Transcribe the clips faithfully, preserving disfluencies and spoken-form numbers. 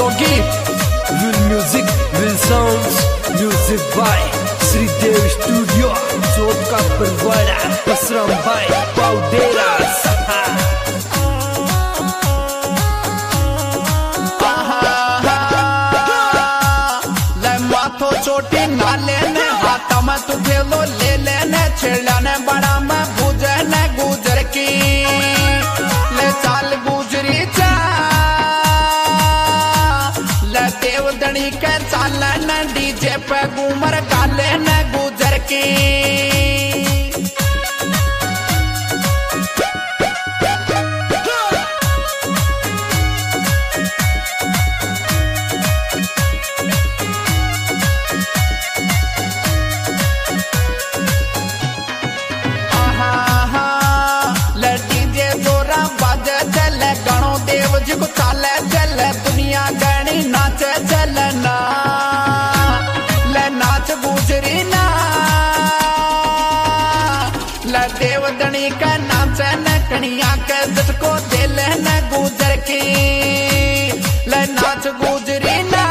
Yogi will music will sounds music by Shridev studio Chauth ka Barwara Basram भाई पाउडेरा चोटी ना लेने हाथ में तुझे लो ले लेने छिड़ने बड़ा मैं बुझने गुजर की ले चाल गुजरी चा ले देवदनी के चालन डीजे पे घूमर गाले न गुजर की को चाले चले दुनिया गणी नाचे चलना ले नाच गुजरी ना ले देवदनी का नाच न कनिया के को दिल न गुजर की ले नाच गुजरी ना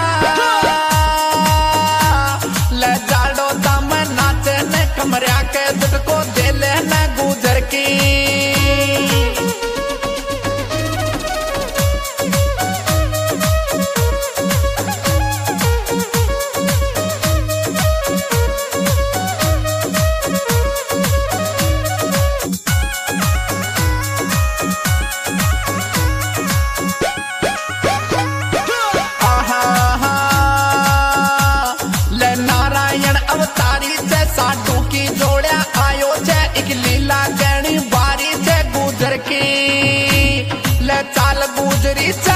ले जाड़ो दम नाच न कमरिया के को दिल न गुजर की साडू की जोड़िया आयो छे एक लीला गणी बारी छे गुजर की ले चाल गुजरी चा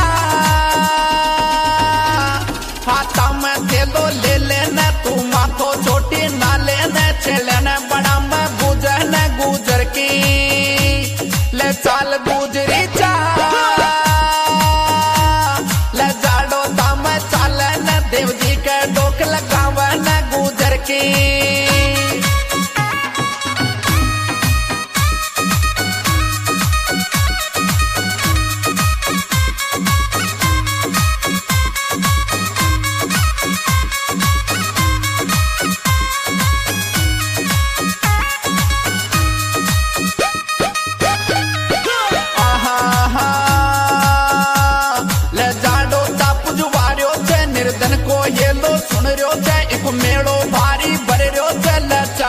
हाथा में दे दो ले लेने तू माथो छोटी ना लेने चलने बड़ा मैं बुझने गुजर की ले चाल गुजरी चा ले जाड़ो दाम चालन देव जी के डोक लगावन गुजर की निर्धन को ये लो सुन रहो थे एक मेड़ो भारी भर रहो थे लचा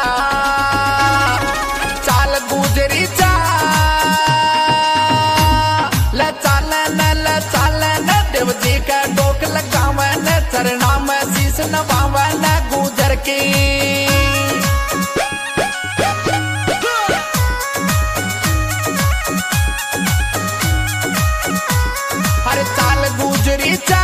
चाल गुजरी चा ल चालन ल चालन देव जी का डोक लगावन चरणा में शीश नवावन गुजर की हर चाल गुजरी चा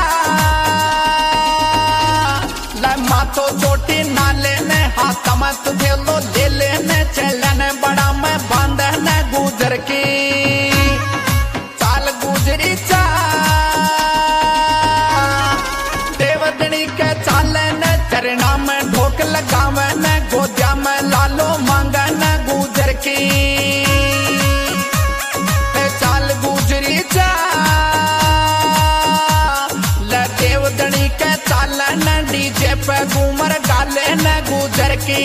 तो चोटी ना लेने हाथ में तुझे लो ले लेने चलने बड़ा मैं बांधने गुजर की चाल गुजरी चा देवदनी के चालन चरणा में ढोक लगावन गोदिया में लालो मांगन गुजर की चाल गुजरी चा ले देवदनी के चालन डीजे पे घूमर गाले न गुजर की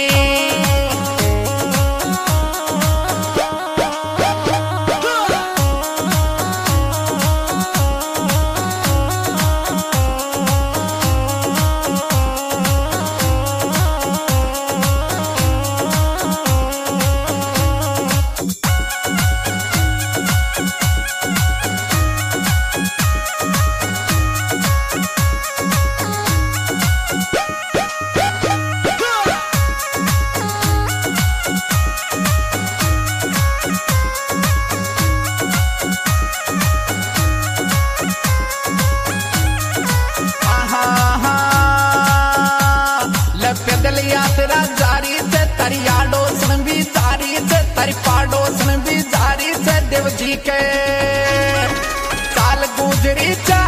पैदल यात्रा जारी से तरियाडो सन भी जारी से तरिपाडो सन भी जारी से देव जी के चाल गुजरी चा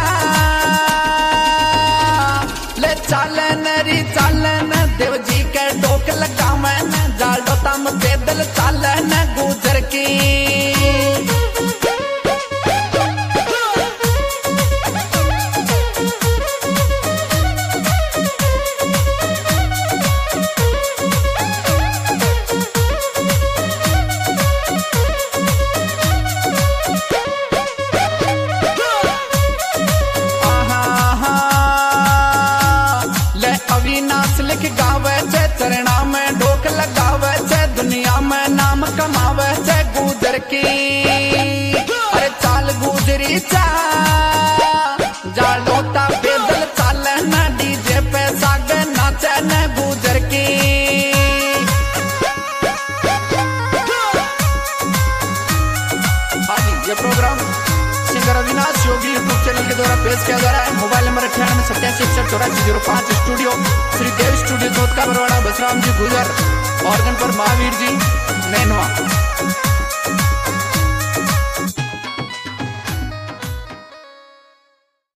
ले चालन री चालन देव जी के डोक लगावन जाडो तम पैदल चालन गुजर की कमावे से गुजर की। अरे चाल गुजरी चा जालोता पैदल चाल न डीजे पे साग नाचे न गुजर की। हाँ जी, ये programme singer Avinash Yogi YouTube channel के द्वारा पेश किया जा रहा है। मोबाइल नंबर अठानवे सत्तासी इकसठ चौरासी जीरो पाँच। Studio Shridev studio Chauth ka Barwara Basram जी गुजर। ऑर्गन पर महावीर जी नैनवा।